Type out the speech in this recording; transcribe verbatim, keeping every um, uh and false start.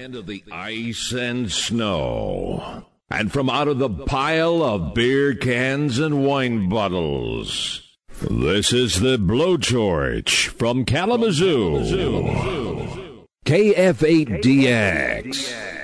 land of the ice and snow. And from out of the pile of beer cans and wine bottles, this is the Blowtorch from Kalamazoo. K F eight D X.